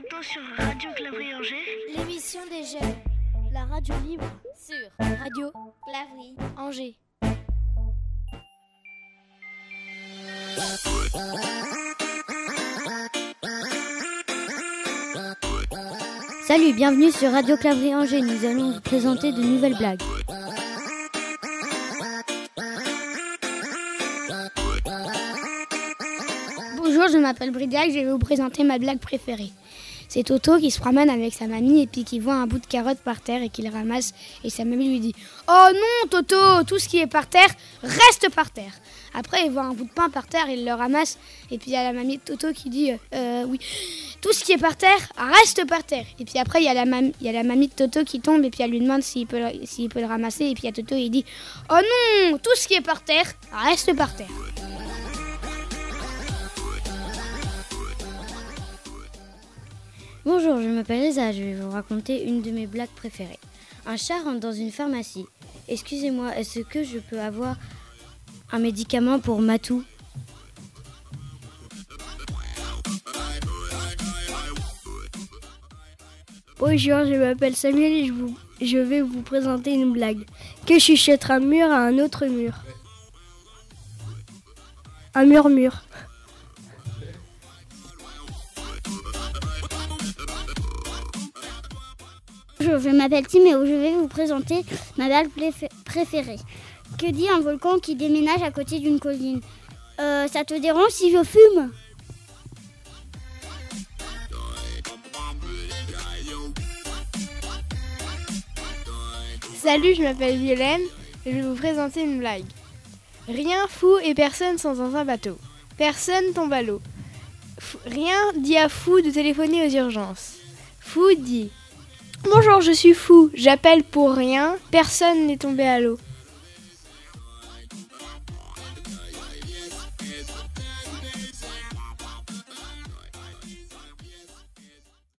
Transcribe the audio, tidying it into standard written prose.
maintenant sur Radio Clavry Angers, l'émission des jeunes, la radio libre sur Radio Clavry Angers. Salut, bienvenue sur Radio Clavry Angers. Nous allons vous présenter de nouvelles blagues. Bonjour, je m'appelle Bridia et je vais vous présenter ma blague préférée. C'est Toto qui se promène avec sa mamie et puis qui voit un bout de carotte par terre et qu'il ramasse et sa mamie lui dit « Oh non Toto, tout ce qui est par terre reste par terre !» Après il voit un bout de pain par terre, il le ramasse et puis il y a la mamie de Toto qui dit oui, tout ce qui est par terre reste par terre !» Et puis après il y a la mamie de Toto qui tombe et puis elle lui demande s'il peut le ramasser et puis il y a Toto et il dit « Oh non, tout ce qui est par terre reste par terre !» Bonjour, je m'appelle Elsa, je vais vous raconter une de mes blagues préférées. Un chat rentre dans une pharmacie. Excusez-moi, est-ce que je peux avoir un médicament pour Matou ? Bonjour, je m'appelle Samuel et je vais vous présenter une blague. Que chuchote un mur à un autre mur ? Un murmure. Bonjour, je m'appelle Tim et je vais vous présenter ma blague préférée. Que dit un volcan qui déménage à côté d'une colline ? Ça te dérange si je fume ? Salut, je m'appelle Violaine et je vais vous présenter une blague. Rien fou et personne sont dans un bateau. Personne tombe à l'eau. Rien dit à Fou de téléphoner aux urgences. Fou dit: Bonjour, je suis Fou, j'appelle pour rien, personne n'est tombé à l'eau.